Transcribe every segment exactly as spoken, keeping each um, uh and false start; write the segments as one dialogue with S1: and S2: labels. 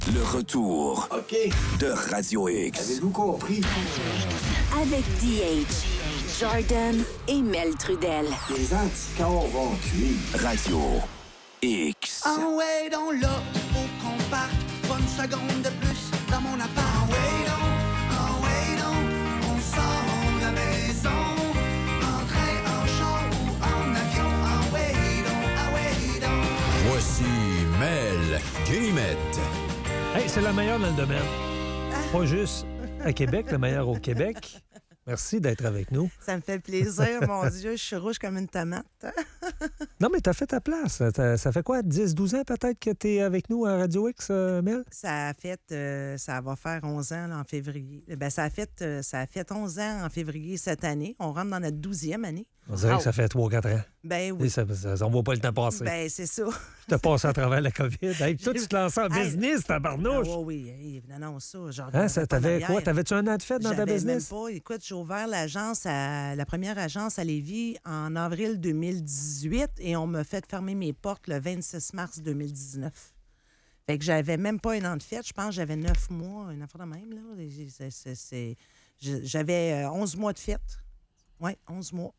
S1: Le retour
S2: OK.
S1: de Radio X.
S2: Avez-vous compris?
S3: Avec D H, Jordan et Mel Trudel.
S2: Les anticorps vont cuire.
S1: Radio X.
S4: Ah ouais, donc là, faut qu'on parte. Pas une seconde de plus dans mon appart. Ah ouais, donc, ah ouais, donc, on sort de la maison. En train, en char ou en avion. Ah ouais, donc, ah ouais, donc.
S5: Voici Mel Guillemette.
S6: Hey, c'est la meilleure dans le domaine. Pas juste à Québec, la meilleure au Québec. Merci d'être avec nous.
S7: Ça me fait plaisir, mon Dieu, je suis rouge comme une tomate.
S6: Non, mais t'as fait ta place. T'as- ça fait quoi, dix douze ans peut-être que t'es avec nous à Radio X, euh, Mel?
S7: Ça a fait, euh, ça va faire onze ans là, en février. Ben, ça a fait, euh, ça a fait onze ans en février cette année. On rentre dans notre douzième année.
S6: On dirait
S7: Wow.
S6: que ça fait trois quatre ans.
S7: Ben
S6: Et
S7: oui.
S6: ça, ça, ça, on voit pas le temps passer.
S7: Ben c'est ça.
S6: Tu t'as passé à travers la COVID. Hey, puis toi, tu te lançais en
S7: Hey.
S6: business,
S7: Ah,
S6: tabarnouche.
S7: oui, oui, hey, non, non, ça, genre.
S6: Hein, ça, t'avais quoi? T'avais-tu un an de fête dans ta
S7: J'avais
S6: business?
S7: même pas. Écoute, j'ai ouvert l'agence, à, la première agence à Lévis en avril deux mille dix-huit et on m'a fait fermer mes portes le vingt-six mars deux mille dix-neuf. Fait que j'avais même pas un an de fête. Je pense que j'avais neuf mois, une affaire de même. Là. C'est- c'est- c'est- je- J'avais euh, onze mois de fête. Oui, onze mois.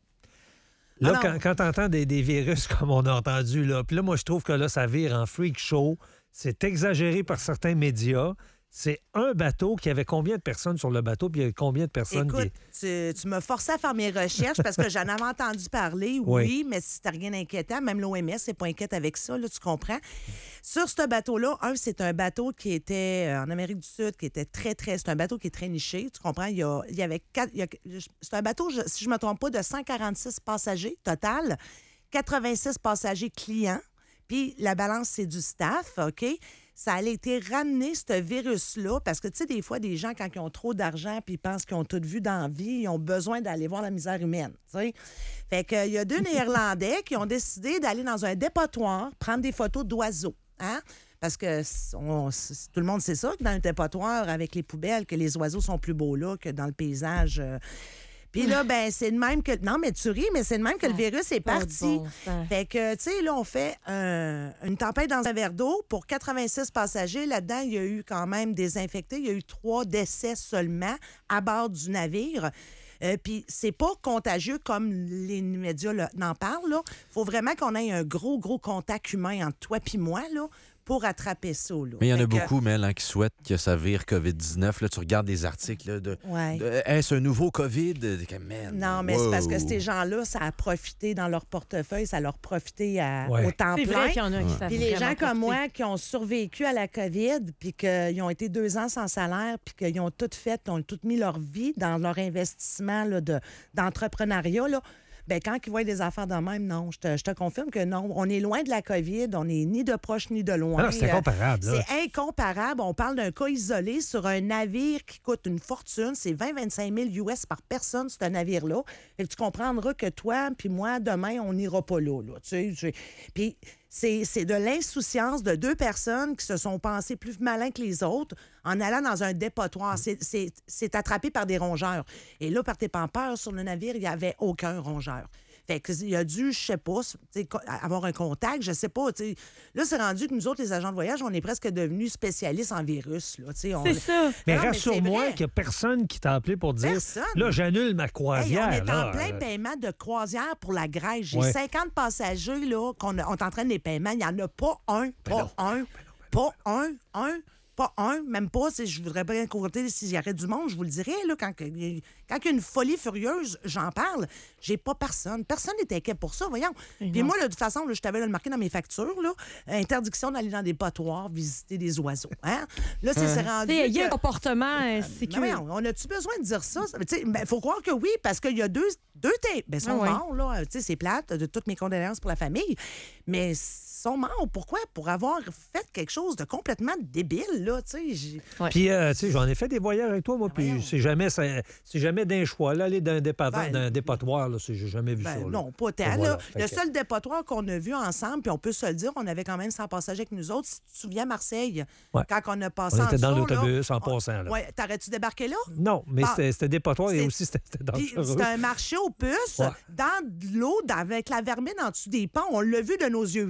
S6: Là,
S7: Ah
S6: quand,
S7: non.
S6: quand t'entends des, des virus comme on a entendu, là, puis là, moi, je trouve que là, ça vire en freak show. C'est exagéré par certains médias. C'est un bateau qui avait combien de personnes sur le bateau, puis il y a combien de personnes
S7: Écoute,
S6: qui...
S7: tu, tu m'as forcé à faire mes recherches parce que j'en avais entendu parler, oui,
S6: Oui.
S7: mais c'était rien d'inquiétant. Même l'O M S n'est pas inquiète avec ça, là, tu comprends. Sur ce bateau-là, un, c'est un bateau qui était euh, en Amérique du Sud, qui était très, très... C'est un bateau qui est très niché, tu comprends. Il y, a, il y avait quatre... il y a- c'est un bateau, je- si je ne me trompe pas, de cent quarante-six passagers total, quatre-vingt-six passagers clients. Puis la balance, c'est du staff, OK? Ça a été ramené, ce virus-là, parce que, tu sais, des fois, des gens, quand ils ont trop d'argent puis ils pensent qu'ils ont tout vu dans la vie, ils ont besoin d'aller voir la misère humaine, tu sais. Fait qu'il y a deux Néerlandais qui ont décidé d'aller dans un dépotoir prendre des photos d'oiseaux, hein? Parce que c- on- c- tout le monde sait ça, que dans un dépotoir, avec les poubelles, que les oiseaux sont plus beaux là que dans le paysage... euh, Puis là, ben c'est de même que... Non, mais tu ris, mais c'est de même que le virus est
S8: pas de
S7: parti.
S8: bon sens.
S7: Fait que, tu sais, là, on fait un- une tempête dans un verre d'eau pour quatre-vingt-six passagers. Là-dedans, il y a eu quand même des infectés. Il y a eu trois décès seulement à bord du navire. Euh, Puis c'est pas contagieux comme les médias là, n'en parlent. Il faut vraiment qu'on ait un gros, gros contact humain entre toi et moi là, pour attraper ça. Là.
S5: Mais il y en a
S7: Fait que-
S5: beaucoup, Mel, hein, qui souhaitent que ça vire covid dix-neuf. Là, tu regardes des articles là, de,
S7: Ouais.
S5: de est-ce un nouveau COVID? De- que, man,
S7: Non, mais c'est parce que
S5: wow.
S7: ces gens-là, ça a profité dans leur portefeuille, ça leur profité à,
S6: Ouais.
S7: au temps
S8: C'est
S7: plein.
S8: vrai qu'il y en a qui savent
S7: Puis les gens
S8: vraiment
S7: comme
S8: profiter.
S7: moi qui ont survécu à la COVID, puis qu'ils ont été deux ans sans salaire, puis qu'ils ont tout fait, ont tout mis leur vie dans leur investissement là, de, d'entrepreneuriat, là, ben quand ils voient des affaires de même, non, je te, je te confirme que non. On est loin de la COVID, on n'est ni de proche ni de loin.
S6: Ah non, c'est
S7: Euh,
S6: incomparable, là.
S7: C'est incomparable. On parle d'un cas isolé sur un navire qui coûte une fortune. C'est vingt à vingt-cinq mille U S par personne, ce navire-là. Fait que tu comprendras que toi puis moi, demain, on n'ira pas là. là tu sais, tu- Puis c'est, c'est de l'insouciance de deux personnes qui se sont pensées plus malins que les autres en allant dans un dépotoir. C'est, c'est, c'est attrapé par des rongeurs. Et là, par tes pampeurs, sur le navire, il n'y avait aucun rongeur. Fait qu'il a dû, je sais pas, tu sais, co- avoir un contact, je sais pas. tu sais. Là, c'est rendu que nous autres, les agents de voyage, on est presque devenus spécialistes en virus. Là, tu sais, on-
S8: C'est ça.
S6: Mais
S7: Non, mais
S6: rassure-moi
S7: c'est vrai.
S6: qu'il n'y a personne qui t'a appelé pour dire
S7: Personne.
S6: là, j'annule ma
S7: Hey,
S6: croisière.
S7: on est
S6: là.
S7: en plein
S6: Euh,
S7: paiement de croisière pour la Grèce. J'ai
S6: Ouais.
S7: cinquante passagers là, qu'on a- on est en train de les paiements. Il n'y en a pas un, pas un, pas un, un, pas un, même pas. Si je voudrais bien compter s'il y aurait du monde, je vous le dirais. Là, quand, que- quand il y a une folie furieuse, j'en parle. J'ai pas personne. Personne n'est inquiet pour ça, voyons. Puis moi, là, de toute façon, là, je t'avais le marqué dans mes factures, là, interdiction d'aller dans des potoirs, visiter des oiseaux. Hein? Là, c'est c'est rendu.
S8: Tu sais, Il y a un
S7: que-
S8: comportement euh,
S7: Mais
S8: sécure.
S7: voyons, on a-tu besoin de dire ça? Il ben, faut croire que oui, parce qu'il y a deux, deux thé- ben, ils sont
S8: Ah ouais.
S7: morts, là. Tu sais, c'est plate, de toutes mes condoléances pour la famille. Mais ils sont morts. Pourquoi? Pour avoir fait quelque chose de complètement débile, là. Tu sais, j'ai-
S8: Ouais.
S6: Puis, euh, tu sais, j'en ai fait des voyages avec toi, moi, puis
S7: voyons.
S6: c'est jamais, c'est c'est jamais d'un choix. Là, aller d'un dépa-
S7: Ben,
S6: d'un dépotoir, là, c'est- j'ai jamais vu
S7: Ben,
S6: ça. là.
S7: non, pas tant.
S6: Et voilà.
S7: là.
S6: Fait
S7: Le
S6: que-
S7: seul dépotoir qu'on a vu ensemble, puis on peut se le dire, on avait quand même cent passagers avec nous autres. Si tu te souviens, Marseille,
S6: Ouais.
S7: quand on a passé
S6: On
S7: en
S6: était dans
S7: dessous, là,
S6: l'autobus en
S7: on-
S6: passant, là.
S7: Ouais, t'aurais-tu débarqué là?
S6: Non, mais
S7: Bon.
S6: c'était c'était dépotoir et
S7: C'est-
S6: aussi c'était c'était
S7: Puis
S6: dangereux.
S7: c'était un marché aux puces,
S6: Ouais.
S7: dans de l'eau, avec la vermine en dessous des ponts. On l'a vu de nos yeux. Personne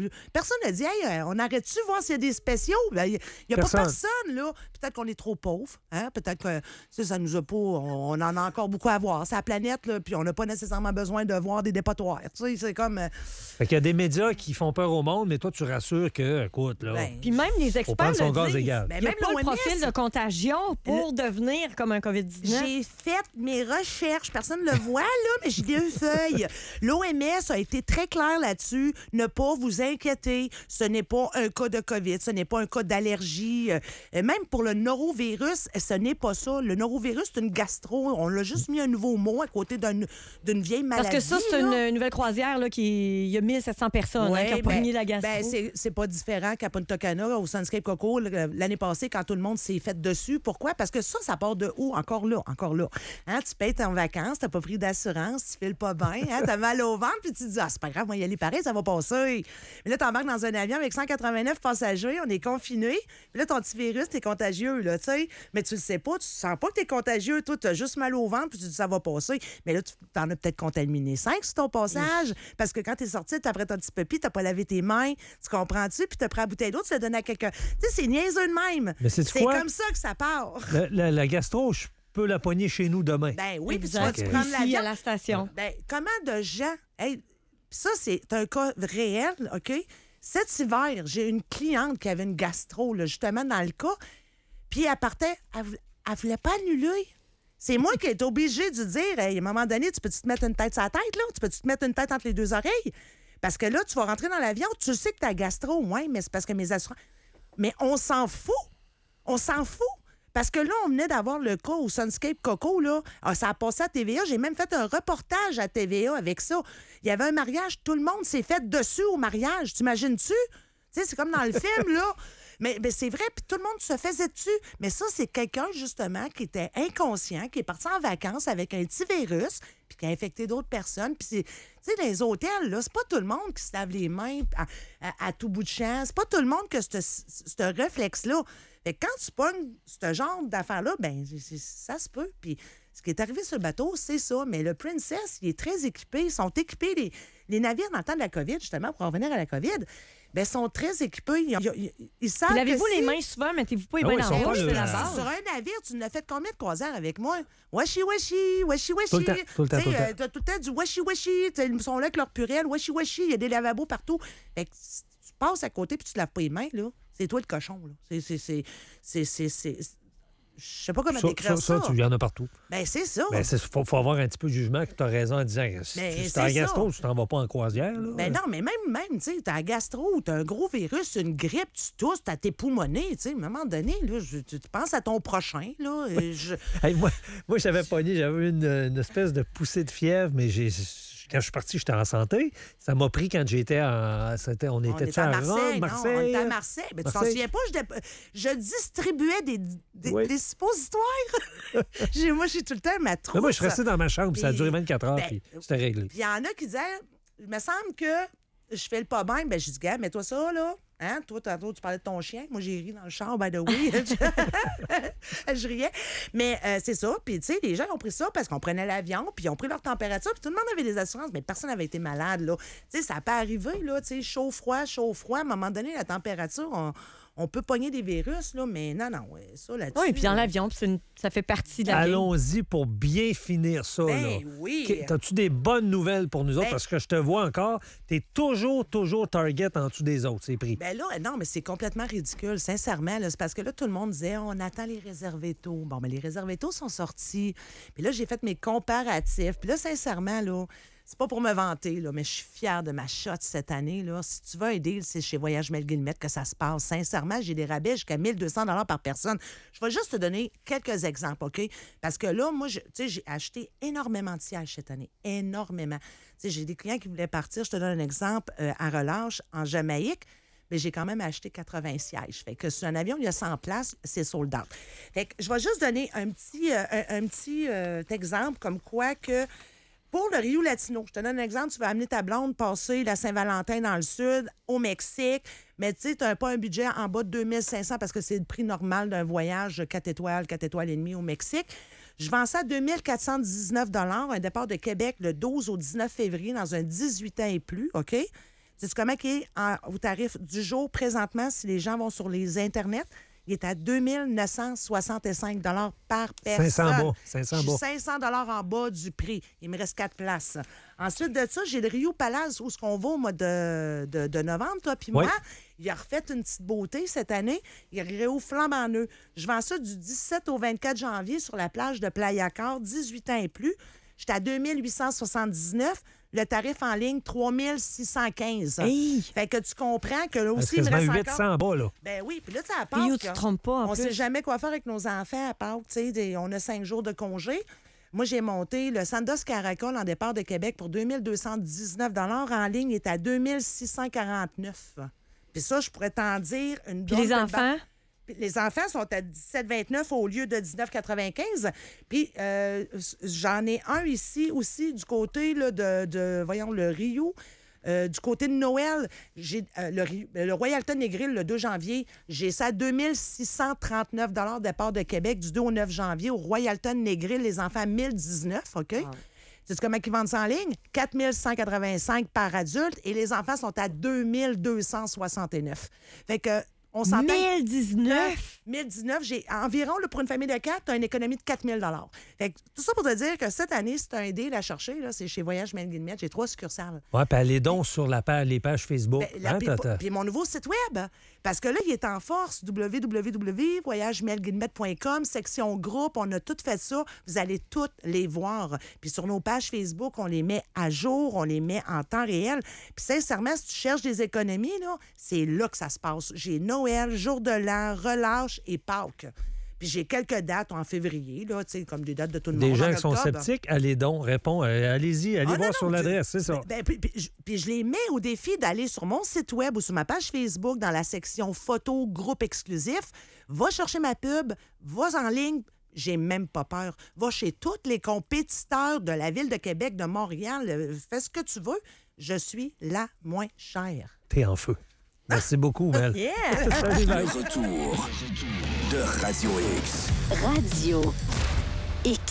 S7: personne n'a dit, hey, on arrête-tu voir s'il y a des spéciaux? Il ben, n'y a, a pas personne, là. Peut-être qu'on est trop pauvres. Hein? Peut-être que ça, ça nous a pas. On, on en a encore beaucoup à voir. C'est la planète, là, puis on n'a pas nécessairement besoin de voir des dépotoirs. Tu sais, c'est comme. Euh...
S6: Fait qu'il y a des médias qui font peur au monde, mais toi, tu rassures que, écoute, là.
S8: Ben, puis même les experts le
S6: son gaz
S8: disent.
S6: égal.
S8: Ben, il n'y a
S7: même
S8: pas
S7: l'O M S,
S8: le profil de contagion pour le... devenir comme un covid dix-neuf.
S7: J'ai fait mes recherches. Personne ne le voit, là, mais j'ai deux feuilles. L'O M S a été très clair là-dessus. Ne pas vous inquiéter. Ce n'est pas un cas de COVID. Ce n'est pas un cas d'allergie. Euh, même pour le norovirus, ce n'est pas ça. Le norovirus, c'est une gastro. On l'a juste mis un nouveau mot à côté d'une, d'une vieille maladie.
S8: Parce que ça, c'est
S7: là.
S8: une nouvelle croisière là, qui il y a mille sept cents personnes
S7: ouais,
S8: hein, qui ont
S7: ben,
S8: pogné la gastro.
S7: Ben, c'est, c'est pas différent qu'à Punta Cana, au Sunscape Coco, l'année passée, quand tout le monde s'est fait dessus. Pourquoi? Parce que ça, ça part de où? Encore là, encore là. Hein, tu payes en vacances, t'as pas pris d'assurance, tu files pas bien, hein, t'as mal au ventre, puis tu te dis, ah, c'est pas grave, moi, y aller pareil, ça va passer. Mais là, t'embarques dans un avion avec cent quatre-vingt-neuf passagers, on est confinés, puis là, ton petit virus, t'es contagieux, là, tu sais. Mais tu le sais pas, tu sens pas que t'es contagieux, toi, t'as juste mal au ventre, puis tu te dis, ça va passer. Mais là, tu t'en as peut-être contaminé cinq sur ton passage, mmh. parce que quand t'es sorti, t'as pris ton petit pipi, t'as pas lavé tes mains, tu comprends-tu, puis t'as pris la bouteille d'eau, tu l'as donné à quelqu'un. Tu sais, c'est niaiseux de même.
S6: Mais c'est,
S7: c'est
S6: quoi?
S7: Comme ça que ça part.
S6: La, la, la gastro, je peux la pogner chez nous demain.
S7: Ben oui, puis tu
S8: vas
S7: tu prendre
S8: l'avion à la station.
S7: Ben, comment de gens... Hey, ça, c'est un cas réel, OK? Cet hiver, j'ai une cliente qui avait une gastro, là, justement, dans le cas, puis elle partait, elle, elle voulait pas annuler. C'est moi qui ai été obligée de dire, hey, à un moment donné, tu peux-tu te mettre une tête sur la tête, là? Tu peux-tu te mettre une tête entre les deux oreilles? Parce que là, tu vas rentrer dans l'avion, tu sais que t'as gastro, ouais, mais c'est parce que mes assurances... Mais on s'en fout. On s'en fout. Parce que là, on venait d'avoir le cas au Sunscape Coco, là. Ah, ça a passé à T V A. J'ai même fait un reportage à T V A avec ça. Il y avait un mariage, tout le monde s'est fait dessus au mariage. T'imagines-tu? Tu sais, c'est comme dans le film, là. Mais, mais c'est vrai, puis tout le monde se faisait dessus. Mais ça, c'est quelqu'un, justement, qui était inconscient, qui est parti en vacances avec un petit virus, puis qui a infecté d'autres personnes. Puis, c'est, tu sais, dans les hôtels, là, c'est pas tout le monde qui se lave les mains à, à, à tout bout de champ. C'est pas tout le monde qui a ce réflexe-là. Fait que quand tu pognes ce genre d'affaires-là, bien, ça se peut. Puis ce qui est arrivé sur le bateau, c'est ça. Mais le Princess, il est très équipé. Ils sont équipés, les, les navires dans le temps de la COVID, justement, pour revenir à la COVID, bien, sont très équipés. Ils, ils, ils savent
S8: Puis lavez-vous
S7: que
S8: les
S7: si...
S8: mains souvent, mettez-vous pas les
S6: Ah
S8: mains
S6: oui,
S8: dans
S6: ils sont
S8: la
S6: pas
S8: bouche,
S6: le-
S8: c'est la base.
S7: Sur un navire, tu n'as fait combien de croisières avec moi? Washi washi, washi washi.
S6: Tout le temps, tout le temps,
S7: Tu sais,
S6: tout le temps.
S7: euh, t'as tout le temps du washi washi. Ils sont là avec leur purée, washi washi. Il y a des lavabos partout. Fait que si tu passes à côté puis tu te laves pas les mains, là, c'est toi le cochon. Là. C'est, c'est, c'est, c'est, c'est, c'est... Je sais pas comment
S6: Ça,
S7: décrire
S6: ça,
S7: ça.
S6: ça, tu y en as partout.
S7: Ben, c'est ça.
S6: Il faut, faut avoir un petit peu de jugement que tu as raison en disant que si
S7: Ben,
S6: tu
S7: c'est
S6: t'es en gastro,
S7: ça.
S6: tu t'en vas pas en croisière. Là.
S7: Ben non, mais même, même, tu sais, t'as un gastro, t'as un gros virus, une grippe, tu tousses, t'as tes poumonnés, tu sais, à un moment donné, là, je- tu tu penses à ton prochain, là. et je-
S6: Hey, moi, moi j'avais pogné, j'avais une, une espèce de poussée de fièvre, mais j'ai, quand je suis parti, j'étais en santé. Ça m'a pris quand j'étais en. C'était, on
S7: On
S6: était
S7: était à
S6: à
S7: Marseille,
S6: Rome,
S7: non,
S6: Marseille.
S7: on était à Marseille. Mais tu t'en
S6: Marseille.
S7: souviens pas, je, dé- je distribuais des, des,
S6: Oui.
S7: des suppositoires. J'ai- moi, j'ai tout le temps ma trousse.
S6: Mais moi, je suis resté dans ma chambre, puis ça a
S7: Puis-
S6: duré vingt-quatre heures,
S7: ben,
S6: puis c'était réglé.
S7: Puis il y en a qui disaient, il me semble que je fais le pas bien. Ben, je dis, gars, mets-toi ça, là. Hein? Toi, tantôt, tu parlais de ton chien. Moi, j'ai ri dans le char, by the way. je riais. Mais euh, c'est ça. Puis, tu sais, les gens ont pris ça parce qu'on prenait l'avion, puis ils ont pris leur température, puis tout le monde avait des assurances, mais personne n'avait été malade, là. Tu sais, ça n'a pas arrivé, là. Tu sais, chaud-froid, chaud-froid. À un moment donné, la température, on, on peut pogner des virus, là, mais non, non, ouais, ça, là-dessus.
S8: Oui, puis dans l'avion, puis c'est une- ça fait partie de la game.
S6: Allons-y pour bien finir ça.
S7: Ben
S6: là.
S7: oui.
S6: Qu- T'as-tu des bonnes nouvelles pour nous autres?
S7: Ben-
S6: Parce que je te vois encore, t'es toujours, toujours target en dessous des autres, c'est pris.
S7: Ben là, non, mais c'est complètement ridicule, sincèrement. là. C'est parce que là, tout le monde disait, on attend les réservés tôt. Bon, mais les réservés tôt sont sortis. Puis là, j'ai fait mes comparatifs. Puis là, sincèrement, là, c'est pas pour me vanter, là, mais je suis fière de ma shot cette année. Là. Si tu veux un deal, c'est chez Voyage Mel Guillemette que ça se passe. Sincèrement, j'ai des rabais jusqu'à mille deux cents dollars par personne. Je vais juste te donner quelques exemples, OK? Parce que là, moi, je- tu sais, j'ai acheté énormément de sièges cette année. Énormément. Tu sais, j'ai des clients qui voulaient partir. Je te donne un exemple euh, à relâche en Jamaïque. Mais j'ai quand même acheté quatre-vingts sièges. Fait que sur un avion, il y a cent places, c'est sold out. Fait que je vais juste donner un petit, euh, un, un petit euh, exemple comme quoi que pour le Rio Latino, je te donne un exemple, tu vas amener ta blonde passer la Saint-Valentin dans le sud, au Mexique, mais tu sais, tu n'as pas un budget en bas de deux mille cinq cents parce que c'est le prix normal d'un voyage de quatre étoiles, quatre étoiles et demie au Mexique. Je vends ça à deux mille quatre cent dix-neuf, un départ de Québec le douze au dix-neuf février dans un dix-huit ans et plus, OK? Tu C'est comment qui est en- au tarif du jour présentement, si les gens vont sur les Internet, il est à deux mille neuf cent soixante-cinq par personne.
S6: cinq cents bas. cinq cents
S7: Je suis
S6: bas.
S7: cinq cents en bas du prix. Il me reste quatre places. Ensuite de ça, j'ai le Rio Palace où ce qu'on va au mois de, de, de novembre, toi puis
S6: Oui.
S7: moi. Il a refait une petite beauté cette année. Il a réouvert flambant neuf. Je vends ça du dix-sept au vingt-quatre janvier sur la plage de Playa Cor, dix-huit ans et plus. J'étais à deux mille huit cent soixante-dix-neuf. Le tarif en ligne, trois mille six cent quinze.
S8: Hey!
S7: Fait que tu comprends que là
S6: C'est
S7: aussi, il me
S6: quasiment
S7: reste
S6: huit
S7: encore...
S6: cents bas, là.
S7: Ben oui, puis là, tu sais, à
S8: Puis où
S7: Pâques,
S8: tu
S7: là,
S8: te trompes pas, en
S7: on
S8: plus.
S7: sait jamais quoi faire avec nos enfants à Pâques. Tu sais, des- on a cinq jours de congé. Moi, j'ai monté le Sandos Caracol en départ de Québec pour deux mille deux cent dix-neuf en ligne, il est à deux mille six cent quarante-neuf. Puis ça, je pourrais t'en dire une
S8: Puis
S7: drôle
S8: les
S7: de
S8: enfants?
S7: Puis les enfants sont à dix-sept vingt-neuf au lieu de dix-neuf quatre-vingt-quinze. Puis euh, j'en ai un ici aussi du côté là, de, de, voyons, le Rio. Euh, du côté de Noël, j'ai euh, le, Rio- le Royalton et Grill le deux janvier, j'ai ça à deux mille six cent trente-neuf départ de Québec du deux au neuf janvier. Au Royalton et Grill, les enfants mille dix-neuf, OK? C'est comment ils vendent ça en ligne? quatre mille cent quatre-vingt-cinq par adulte et les enfants sont à deux mille deux cent soixante-neuf. Fait que on s'entend.
S8: mille dix-neuf!
S7: mille dix-neuf, j'ai environ, là, pour une famille de quatre, tu as une économie de quatre mille dollars. Fait que tout ça pour te dire que cette année, c'est un deal à chercher. Là, c'est chez Voyage Mel Guillemette. J'ai trois succursales.
S6: Ouais, puis allez donc sur la page, les pages Facebook.
S7: Ben, la-
S6: Hein,
S7: puis,
S6: tata?
S7: puis mon nouveau site web, parce que là, il est en force, w w w point voyage mel guillemette point com, section groupe, on a tout fait ça. Vous allez toutes les voir. Puis sur nos pages Facebook, on les met à jour, on les met en temps réel. Puis sincèrement, si tu cherches des économies, là, c'est là que ça se passe. J'ai Noël, Jour de l'An, Relâche et Pâques. Puis j'ai quelques dates en février, là, tu sais, comme des dates de tout le
S6: Des
S7: monde.
S6: gens
S7: en
S6: qui sont
S7: octobre.
S6: sceptiques, allez donc, réponds. euh, allez-y, allez
S7: Ah, non,
S6: voir
S7: non,
S6: sur
S7: tu-
S6: l'adresse, c'est ça.
S7: Ben, puis, puis, je- puis je les mets au défi d'aller sur mon site web ou sur ma page Facebook dans la section photos, groupe exclusif. Va chercher ma pub, va en ligne. J'ai même pas peur. Va chez tous les compétiteurs de la Ville de Québec, de Montréal. euh, Fais ce que tu veux. Je suis la moins chère.
S6: T'es en feu. Merci beaucoup, Mel.
S7: Yeah!
S6: Salut, bye.
S1: Le retour de Radio X.
S3: Radio X.